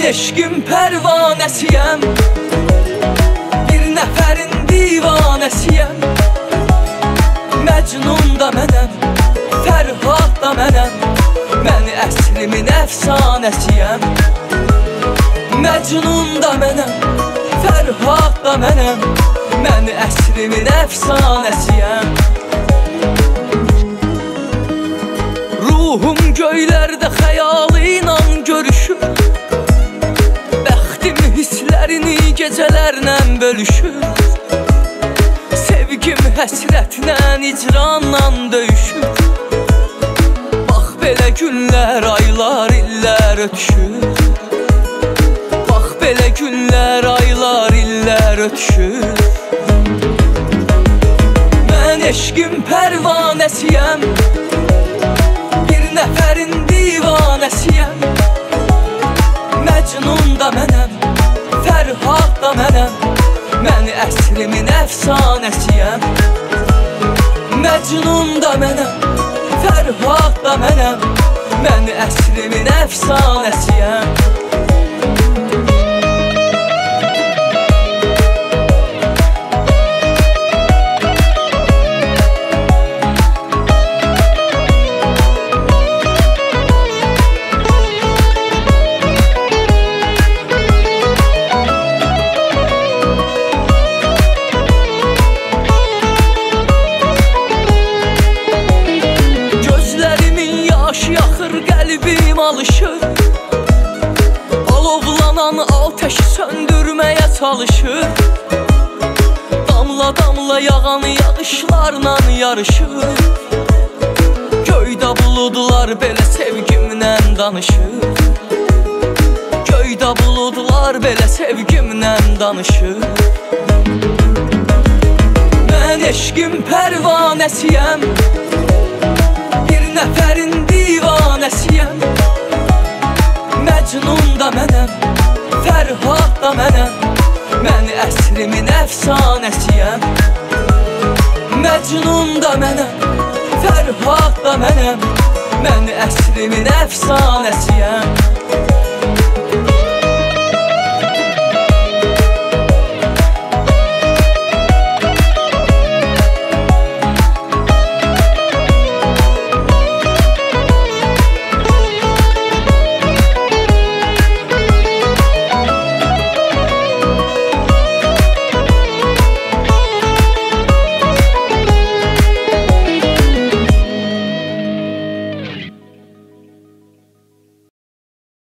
eşqin pərvanəsiyəm, bir nəfərin divanəsiyəm. Məcnun da mənəm, Fərhad da mənəm, mən əsrimin əfsanəsiyəm. Məcnun da mənəm, Fərhad da mənəm, mən əsrimin əfsanəsiyəm. Ruhum göylərdə xəyalı ilə görüşür, bəxtim hisslərini gecələrlə bölüşür. Sevgim həsrətlə, icranla döyüşür. Bax belə günlər, aylar, illər ötüşür. Bax belə günlər, aylar, illər ötüşür. Mən eşqin pərvanəsiyəm, bir nəfərin divanəsiyəm. Məcnun da mənəm, Fərhad da mənəm, mən əsrimin əfsanəsiyəm. Məcnun da mənəm, Fərhad da mənəm, mən əsrimin əfsanəsiyəm. Qəlbim alışır, alovlanan ateşi söndürməyə çalışır. Damla damla yağan yağışlarla yarışır. Göydə buludlar belə sevgimlə danışır. Göydə buludlar belə sevgimlə danışır. Mən eşqin pərvanəsiyəm, bir nəfərin divanəsiyəm. Məcnun da mənəm, Fərhad da mənəm, mən əsrimin əfsanəsiyəm. Məcnun da mənəm, Fərhad da mənəm, mən əsrimin əfsanəsiyəm.